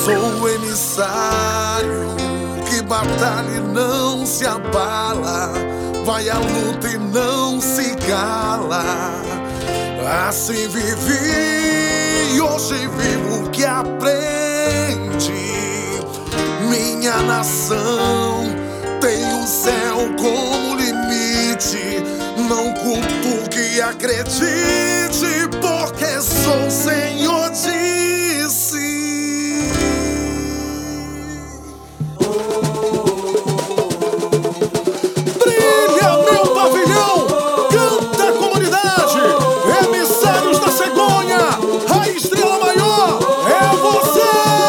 Sou o emissário que batalha e não se abala, vai à luta e não se cala. Assim vivi e hoje vivo o que aprende. Minha nação tem o céu como limite. Não culto que acredite, porque sou o Senhor disse. Brilha meu pavilhão, canta a comunidade, emissários da cegonha, a estrela maior é você.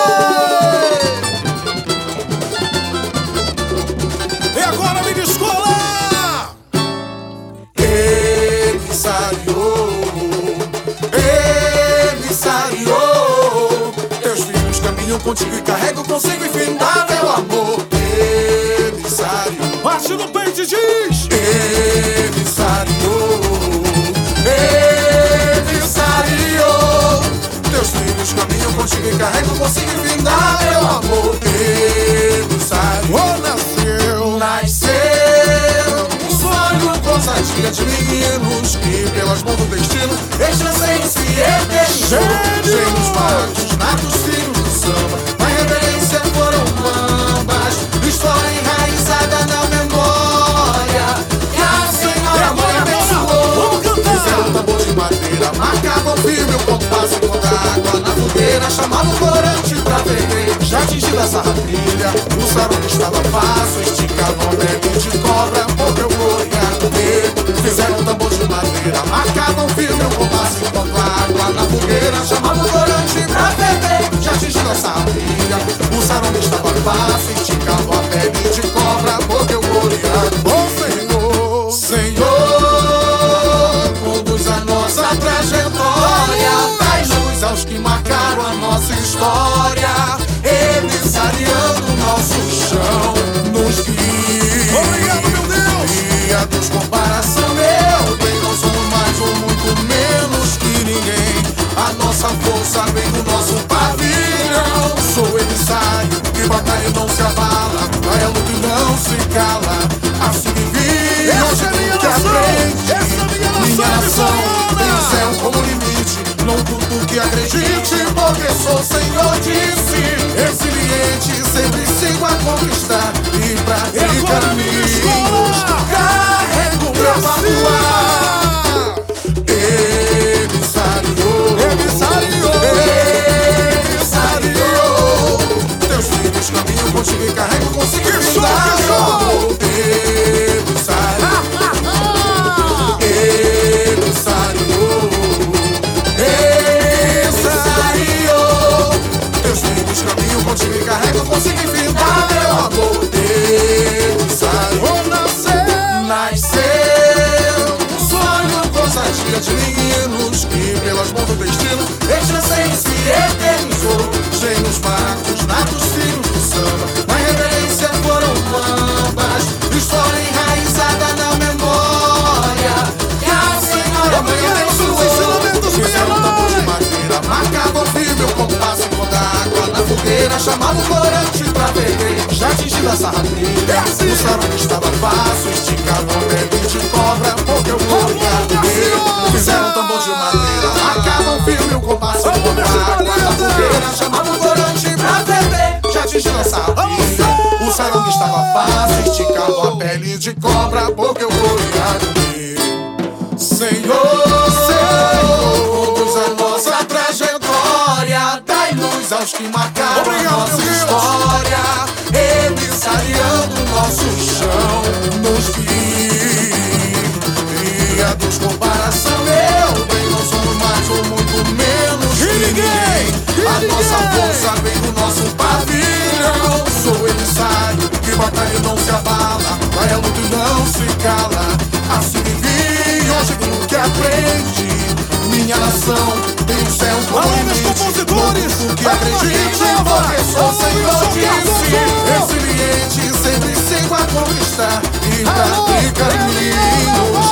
E agora me escola. Emissário, teus filhos caminham contigo e carregam consigo infindável amor. Emissário, bate no peito e diz: emissário, emissário, teus filhos caminham contigo e carregam consigo infindável amor. Emissário, nasceu um sonho com ousadia de meninos que pelas mãos do destino estressem-se e eternizou. Gênios magos, natos filhos do samba, na reverência foram ambas, história enraizada na memória que a Senhora Mãe abençoou. Fizeram um tambor de madeira, marcavam firme o compasso enquanto a água na fogueira chamava o corante pra ferver. Já atingida essa rapilha, o sarão estava fácil, esticavam a pele de cobra, porque eu corria a comer. Fizeram um tambor de madeira, marcavam firme o compasso enquanto a água na fogueira chamava o corante pra ferver. Já atingindo essa rapilha, o sarão estava fácil, esticavam a pele de cobra, porque eu corria a comer. Senhor, conduz a nossa trajetória, dai luz aos que marcaram a nossa história, emissariando o nosso chão, nos guia. Obrigado, meu Deus! Criados comparação, meu bem, nós somos mais ou muito menos que ninguém. A nossa força vem do nosso pavilhão. Sou o emissário que batalha e não se abala, vai à luta e não se cala. Assim vivi, hoje é que aprende. Minha nação tem o céu como limite. Não culto que acredite, porque sou o Senhor disse. Resiliente, sempre sigo a conquistar e pra caminhos carrego meu baluar. Emissário, teus filhos caminham contigo e carregam consigo infindável amor. Teus filhos caminham contigo e carregam consigo infindável amor. Nasceu um sonho com ousadia de meninos que pelas mãos do destino estressem-se e eternizou. Gênios magos, natos filhos do samba, na reverência foram ambas, história enraizada na memória que a Senhora Mãe abençoou. Fizeram um tambor de madeira, marcavam firme o compasso enquanto a água na fogueira chamava o corante pra ferver. Já atingida essa rapilha, o sarão estava fácil, esticavam a pele de cobra, porque eu corria a comer. Fizeram um tambor de madeira, marcavam firme o compasso enquanto a água na fogueira chamava o corante pra ferver. Já atingiram essa rapilha, o sarão estava fácil, esticavam a pele de cobra, porque eu corria a comer. Senhor, conduz a nossa trajetória, dai luz aos que marcaram a nossa história, emissariando o nosso chão, nos guia dos comparação, meu bem, não somos mais ou muito menos que ninguém. A nossa força vem do nosso pavilhão. Sou o emissário que batalha e não se abala, vai à luta e não se cala. Assim vivi, hoje tudo que aprende. Minha nação tem o céu como limite. Não que acredite, porque sou o Senhor disse. Resiliente, sempre sigo a conquistar e pra caminho.